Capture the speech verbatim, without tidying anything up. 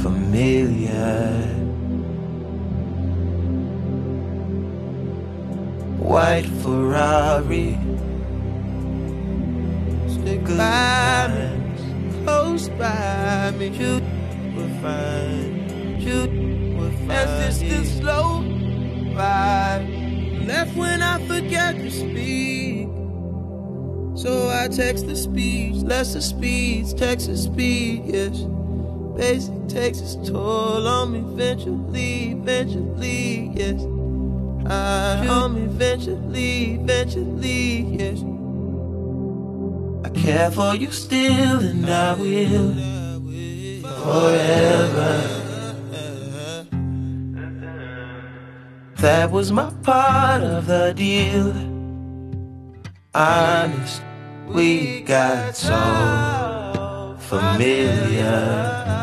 familiar. White Ferrari, stick by me, close by me. You will find, you will find. As this the slow ride, left when I forget to speak. So I text the speech, lesser speeds, Texas speed, yes. Basic takes its toll on me eventually, eventually, yes. I on me eventually, eventually, yes. I care for you still and I will forever. That was my part of the deal. Honest, we got so familiar.